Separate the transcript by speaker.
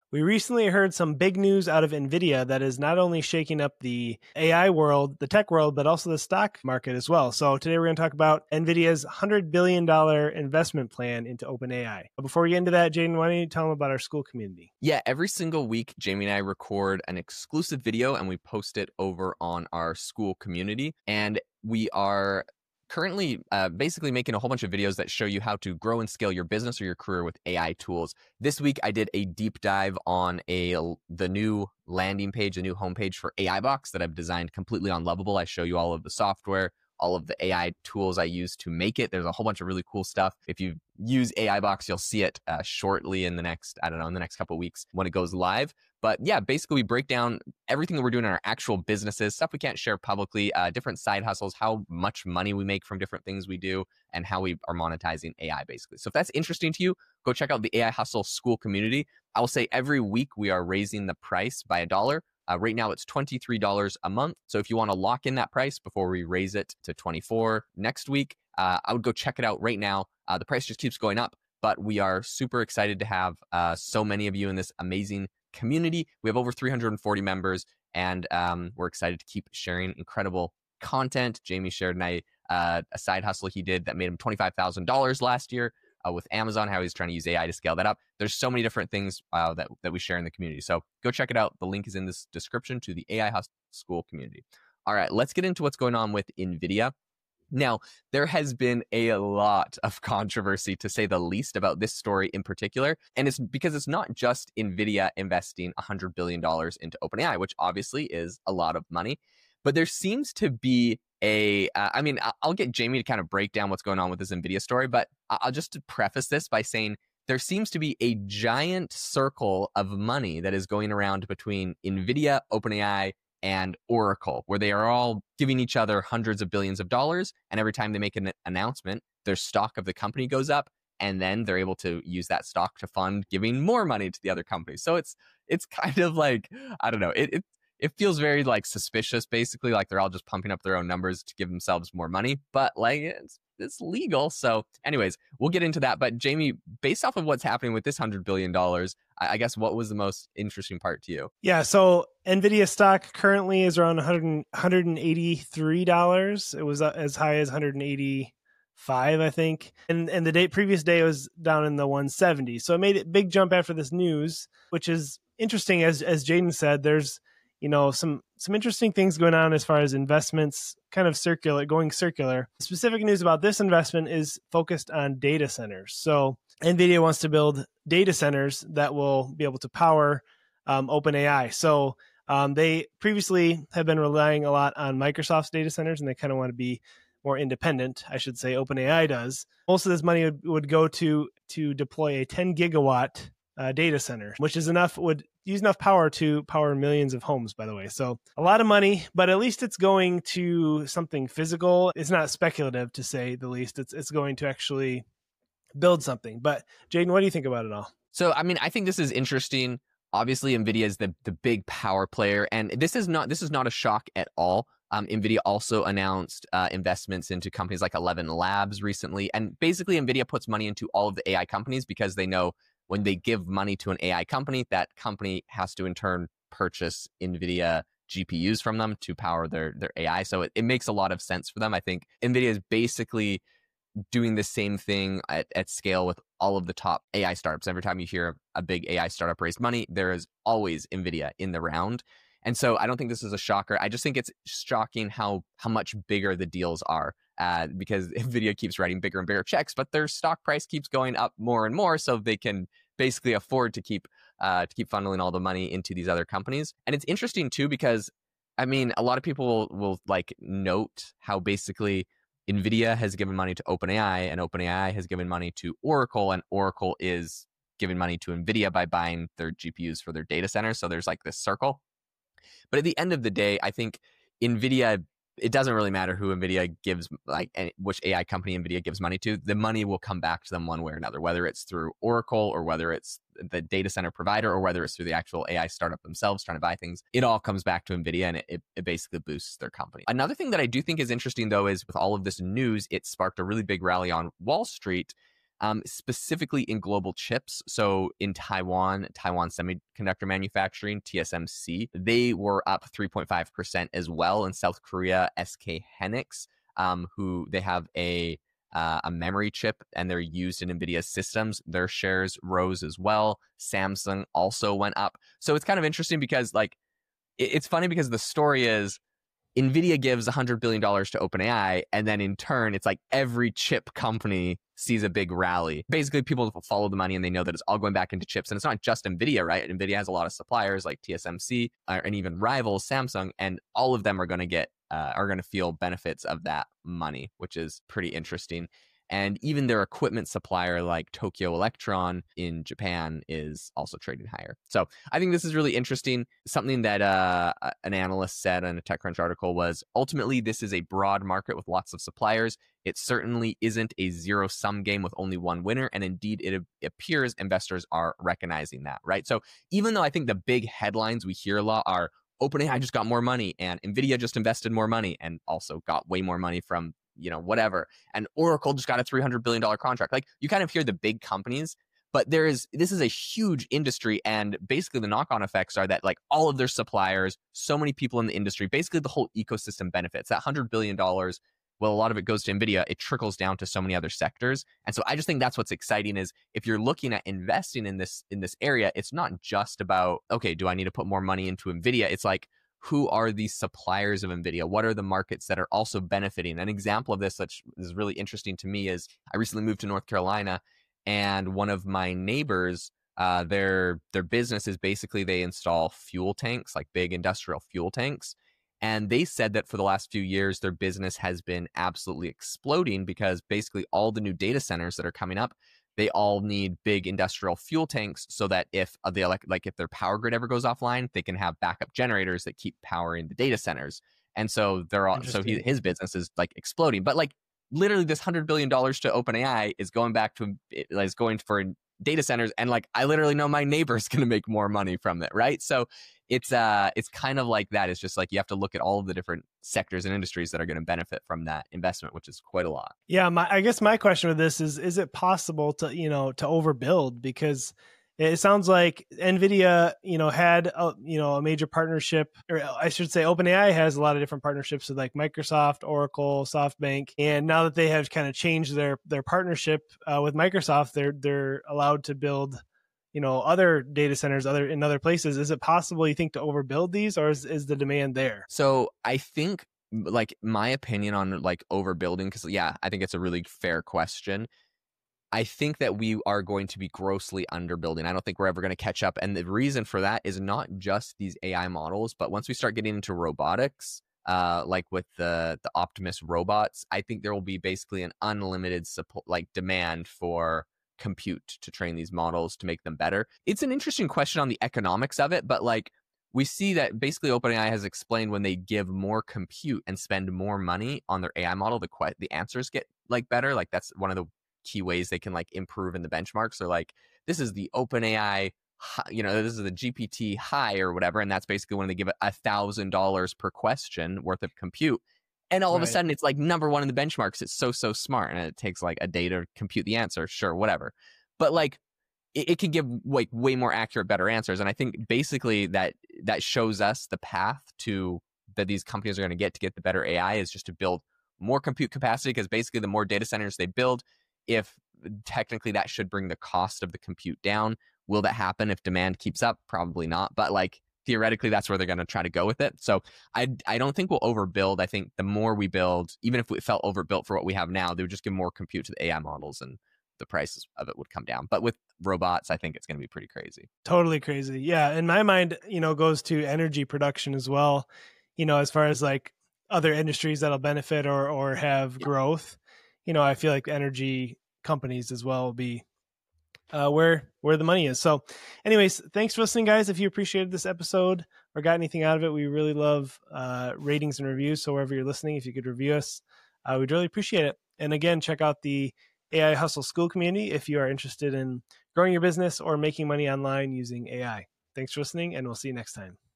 Speaker 1: We recently heard some big news out of NVIDIA that is not only shaking up the AI world, the tech world, but also the stock market as well. So today we're going to talk about NVIDIA's $100 billion investment plan into OpenAI. But before we get into that, Jaden, why don't you tell them about our Skool community?
Speaker 2: Yeah, every single week, Jamie and I record an exclusive video and we post it over on our Skool community. And we are currently basically making a whole bunch of videos that show you how to grow and scale your business or your career with AI tools. This week, I did a deep dive on the new landing page, the new homepage for AI Box that I've designed completely on Lovable. I show you all of the software, all of the AI tools I use to make it. There's a whole bunch of really cool stuff. If you use AI Box, you'll see it shortly in the next, in the next couple of weeks when it goes live. But yeah, basically we break down everything that we're doing in our actual businesses, stuff we can't share publicly, different side hustles, how much money we make from different things we do, and how we are monetizing AI basically. So if that's interesting to you, go check out the AI Hustle Skool community. I will say every week we are raising the price by $1. Right now it's $23 a month. So if you want to lock in that price before we raise it to $24 next week, I would go check it out right now. The price just keeps going up, but we are super excited to have so many of you in this amazing community. We have over 340 members, and we're excited to keep sharing incredible content. Jamie shared a side hustle he did that made him $25,000 last year with Amazon, how he's trying to use AI to scale that up. There's so many different things that we share in the community. So go check it out. The link is in this description to the AI Hustle Skool community. All right, let's get into what's going on with NVIDIA. Now, there has been a lot of controversy, to say the least, about this story in particular. And it's because it's not just NVIDIA investing $100 billion into OpenAI, which obviously is a lot of money. But there seems to be I'll get Jamie to kind of break down what's going on with this NVIDIA story, but I'll just preface this by saying there seems to be a giant circle of money that is going around between NVIDIA, OpenAI, and Oracle, where they are all giving each other hundreds of billions of dollars. And every time they make an announcement, their stock of the company goes up, and then they're able to use that stock to fund giving more money to the other companies. So it's kind of like, I don't know, it feels very like suspicious, basically, like they're all just pumping up their own numbers to give themselves more money, but like it's legal. So anyways, we'll get into that. But Jamie, based off of what's happening with this $100 billion, I guess what was the most interesting part to you?
Speaker 1: Yeah, so NVIDIA stock currently is around $183. It was as high as 185, I think. And the previous day was down in the 170. So it made a big jump after this news, which is interesting. As Jaden said, there's some interesting things going on as far as investments kind of going circular. Specific news about this investment is focused on data centers. So NVIDIA wants to build data centers that will be able to power OpenAI. So they previously have been relying a lot on Microsoft's data centers, and they kind of want to be more independent, I should say. OpenAI does. Most of this money would go to deploy a 10 gigawatt data center, which would use enough power to power millions of homes, by the way. So a lot of money, but at least it's going to something physical. It's not speculative, to say the least. It's going to actually build something. But Jaden, what do you think about it all?
Speaker 2: So, I think this is interesting. Obviously, NVIDIA is the big power player, and this is not a shock at all. NVIDIA also announced investments into companies like 11 Labs recently. And basically, NVIDIA puts money into all of the AI companies because they know when they give money to an AI company, that company has to in turn purchase NVIDIA GPUs from them to power their AI. So it makes a lot of sense for them. I think NVIDIA is basically doing the same thing at scale with all of the top AI startups. Every time you hear a big AI startup raise money, there is always NVIDIA in the round. And so I don't think this is a shocker. I just think it's shocking how much bigger the deals are because NVIDIA keeps writing bigger and bigger checks, but their stock price keeps going up more and more, so they can basically afford to keep funneling all the money into these other companies. And it's interesting too because, a lot of people will like note how basically NVIDIA has given money to OpenAI, and OpenAI has given money to Oracle, and Oracle is giving money to NVIDIA by buying their GPUs for their data centers. So there's like this circle. But at the end of the day, I think NVIDIA, it doesn't really matter who NVIDIA gives, which AI company NVIDIA gives money to. The money will come back to them one way or another, whether it's through Oracle or whether it's the data center provider or whether it's through the actual AI startup themselves trying to buy things. It all comes back to NVIDIA, and it basically boosts their company. Another thing that I do think is interesting, though, is with all of this news, it sparked a really big rally on Wall Street specifically in global chips. So in Taiwan Semiconductor Manufacturing, TSMC, they were up 3.5% as well. In South Korea, SK Hynix, who they have a memory chip and they're used in NVIDIA systems, their shares rose as well. Samsung also went up. So it's kind of interesting because like, it's funny because the story is NVIDIA gives $100 billion to OpenAI, and then in turn, it's like every chip company sees a big rally. Basically, people follow the money and they know that it's all going back into chips. And it's not just NVIDIA, right? NVIDIA has a lot of suppliers like TSMC and even rivals, Samsung, and all of them are going to feel benefits of that money, which is pretty interesting. And even their equipment supplier like Tokyo Electron in Japan is also trading higher. So I think this is really interesting. Something that an analyst said in a TechCrunch article was, ultimately, this is a broad market with lots of suppliers. It certainly isn't a zero-sum game with only one winner. And indeed, it appears investors are recognizing that, right? So even though I think the big headlines we hear a lot are OpenAI just got more money and NVIDIA just invested more money and also got way more money from whatever. And Oracle just got a $300 billion contract. Like, you kind of hear the big companies, but this is a huge industry. And basically the knock-on effects are that like all of their suppliers, so many people in the industry, basically the whole ecosystem benefits. That $100 billion, well, a lot of it goes to NVIDIA. It trickles down to so many other sectors. And so I just think that's what's exciting is if you're looking at investing in this area, it's not just about, okay, do I need to put more money into NVIDIA? It's like, who are these suppliers of NVIDIA? What are the markets that are also benefiting? An example of this that is really interesting to me is I recently moved to North Carolina, and one of my neighbors, their business is basically they install fuel tanks, like big industrial fuel tanks. And they said that for the last few years, their business has been absolutely exploding because basically all the new data centers that are coming up, they all need big industrial fuel tanks so that if if their power grid ever goes offline, they can have backup generators that keep powering the data centers. And so his business is like exploding. But like literally this $100 billion to OpenAI is going for data centers. And like, I literally know my neighbor's going to make more money from it. Right. So it's kind of like that. It's just like you have to look at all of the different sectors and industries that are going to benefit from that investment, which is quite a lot.
Speaker 1: Yeah, I guess my question with this is it possible to overbuild? Because it sounds like NVIDIA, had a major partnership, or I should say OpenAI has a lot of different partnerships with like Microsoft, Oracle, SoftBank. And now that they have kind of changed their partnership with Microsoft, they're allowed to build other data centers in other places. Is it possible, you think, to overbuild these, or is the demand there?
Speaker 2: So I think, like, my opinion on like overbuilding, because I think it's a really fair question. I think that we are going to be grossly underbuilding. I don't think we're ever going to catch up. And the reason for that is not just these AI models, but once we start getting into robotics, like with the Optimus robots, I think there will be basically an unlimited demand for compute to train these models to make them better. It's an interesting question on the economics of it, but like we see that basically OpenAI has explained when they give more compute and spend more money on their AI model, the answers get like better. Like that's one of the key ways they can like improve in the benchmarks. They're like, this is the OpenAI, this is the GPT high or whatever, and that's basically when they give it $1,000 per question worth of compute. And all of a sudden, it's like number one in the benchmarks. It's so smart, and it takes like a day to compute the answer. Sure, whatever. But like, it can give like way more accurate, better answers. And I think basically that shows us the path that these companies are going to get the better AI is just to build more compute capacity. Because basically, the more data centers they build, if technically that should bring the cost of the compute down. Will that happen if demand keeps up? Probably not. But like, theoretically, that's where they're going to try to go with it. So I don't think we'll overbuild. I think the more we build, even if it felt overbuilt for what we have now, they would just give more compute to the AI models and the prices of it would come down. But with robots, I think it's going to be pretty crazy.
Speaker 1: Totally crazy. Yeah. In my mind, goes to energy production as well, as far as like other industries that'll benefit or have growth. I feel like energy companies as well will be where the money is. So anyways, thanks for listening, guys. If you appreciated this episode or got anything out of it, we really love ratings and reviews. So wherever you're listening, if you could review us, we'd really appreciate it. And again, check out the AI Hustle School community if you are interested in growing your business or making money online using AI. Thanks for listening, and we'll see you next time.